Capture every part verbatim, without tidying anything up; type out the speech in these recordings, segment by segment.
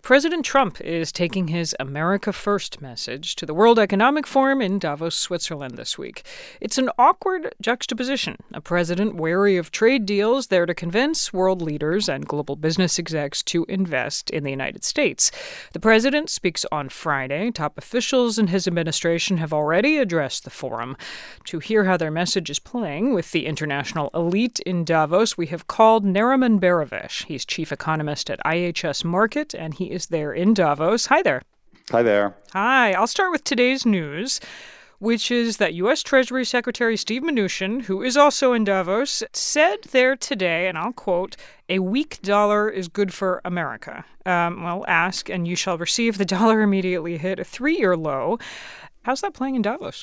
President Trump is taking his America First message to the World Economic Forum in Davos, Switzerland this week. It's an awkward juxtaposition. A president wary of trade deals there to convince world leaders and global business execs to invest in the United States. The president speaks on Friday. Top officials in his administration have already addressed the forum. To hear how their message is playing with the international elite in Davos, we have called Nariman Behravesh. He's chief economist at I H S Markit, and he is there in Davos. Hi there. Hi there. Hi. I'll start with today's news, which is that U S. Treasury Secretary Steve Mnuchin, who is also in Davos, said there today, and I'll quote, "A weak dollar is good for America." Um, well, ask, and you shall receive. The dollar immediately hit a three-year low. How's that playing in Davos?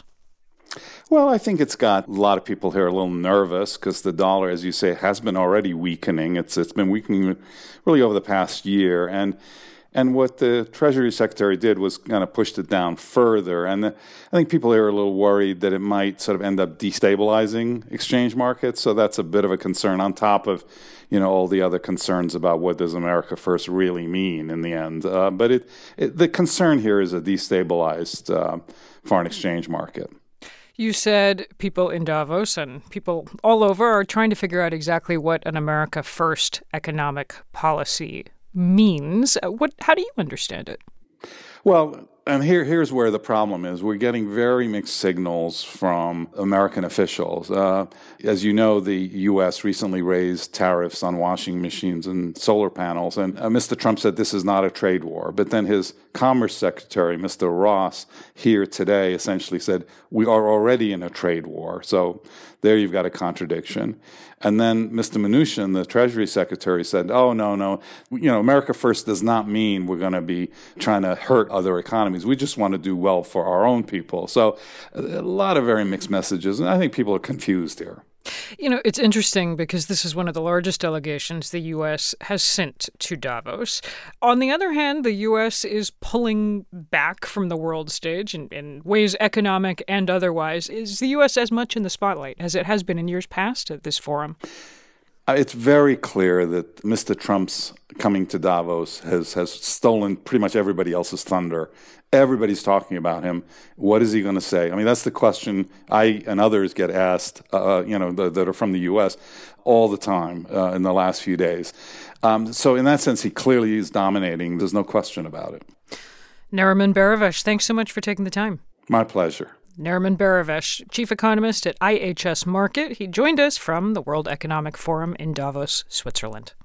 Well, I think it's got a lot of people here a little nervous because the dollar, as you say, has been already weakening. It's it's been weakening really over the past year, and and what the Treasury Secretary did was kind of pushed it down further. And the, I think people here are a little worried that it might sort of end up destabilizing exchange markets. So that's a bit of a concern on top of, you know, all the other concerns about what does America First really mean in the end. Uh, but it, it the concern here is a destabilized uh, foreign exchange market. You said people in Davos and people all over are trying to figure out exactly what an America First economic policy means. What? How do you understand it? Well, and here, here's where the problem is. We're getting very mixed signals from American officials. Uh, as you know, the U S recently raised tariffs on washing machines and solar panels, and uh, Mister Trump said this is not a trade war. But then his Commerce Secretary, Mister Ross, here today essentially said, we are already in a trade war. So there you've got a contradiction. And then Mister Mnuchin, the Treasury Secretary, said, oh, no, no, you know, America First does not mean we're going to be trying to hurt other economies. We just want to do well for our own people. So a lot of very mixed messages, and I think people are confused here. You know, it's interesting because this is one of the largest delegations the U S has sent to Davos. On the other hand, the U S is pulling back from the world stage in, in ways economic and otherwise. Is the U S as much in the spotlight as it has been in years past at this forum? It's very clear that Mister Trump's coming to Davos has, has stolen pretty much everybody else's thunder. Everybody's talking about him. What is he going to say? I mean, that's the question I and others get asked, uh, you know, the, that are from the U S all the time uh, in the last few days. Um, so in that sense, he clearly is dominating. There's no question about it. Nariman Behravesh, thanks so much for taking the time. My pleasure. Nariman Behravesh, chief economist at I H S Markit. He joined us from the World Economic Forum in Davos, Switzerland.